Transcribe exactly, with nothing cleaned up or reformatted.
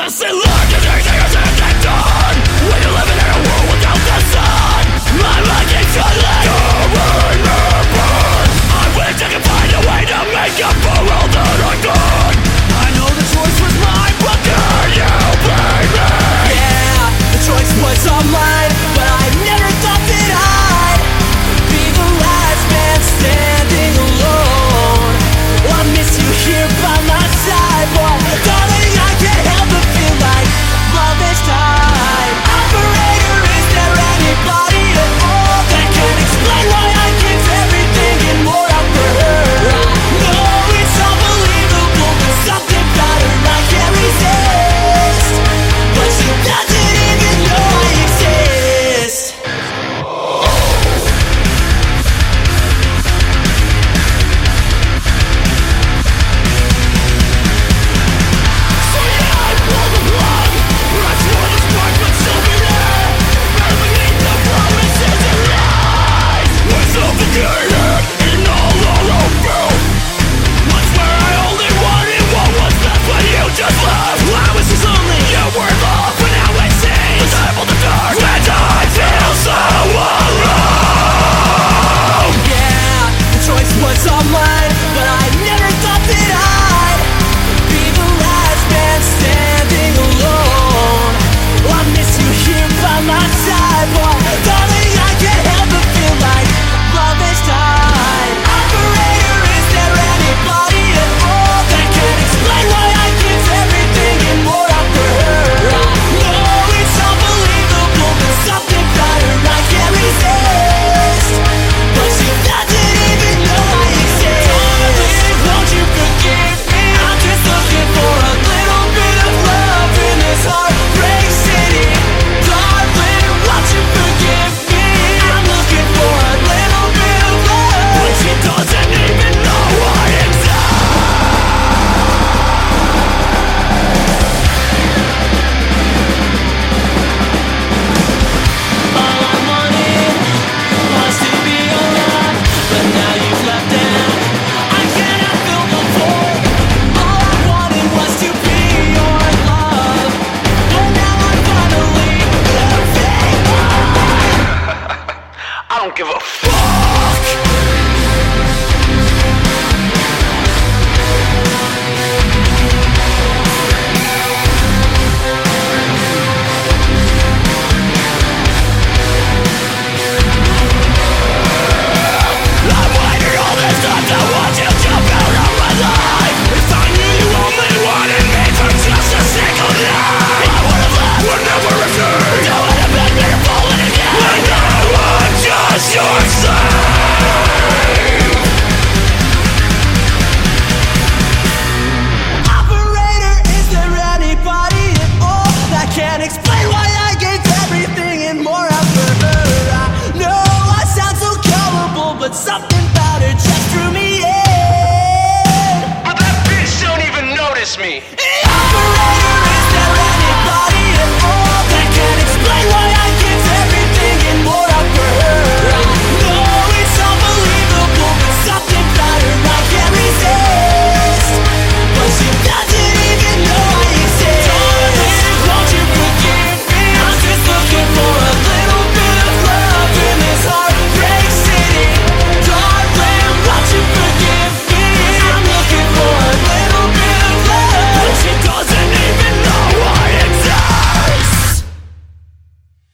Listen, look, everything is said and done. When you're living in a world without the sun, my life is suddenly I wish I could find a way to make up for all that I've done. I know the choice was mine, but can you blame me? Yeah, the choice was all mine, but I never thought that I'd be the last man standing alone. I miss you here by my side, but darling, I can't help but feel like love has died. Operator, is there anybody at all that can explain why I give everything and more up for her? I know it's unbelievable, but something about her I can't resist. But she doesn't even know I exist. So yeah, I pulled the plug, but I swore the spark would still be there. Right beneath the promises and lies, was suffocated in all our own filth. Once where I only wanted what was left when you just left. I was just lonely, you were love, but now it seems the time of the dark, and I feel so alone. Yeah, the choice was all mine, but I never thought that I'd be the last man standing alone. I miss you here by my side, but darling, I can't help but feel like love has died. Operator, is there anybody at all that can explain why I give everything and more up for her? I know it's unbelievable, but something about her I can't resist. But she doesn't even know I exist. Darling, won't you forgive me? I'm just looking for a little bit of love in this heartbreak city. Darling, won't you forgive me? I'm looking for a little bit of love. But she doesn't even know I exist. All I wanted was to be alive, but now you've left and I cannot fill the void. All I wanted was to be your love, but now I'm finally loving. I don't give a fuck. I've waited all this time to watch you jump out of my life. If I knew you only wanted me for just a single night, I would've left, would never return. That would have been me falling again. But now I'm just your slave. Operator, is there anybody at all that can explain why I gave everything and more out for her? I know I sound so gullible, but something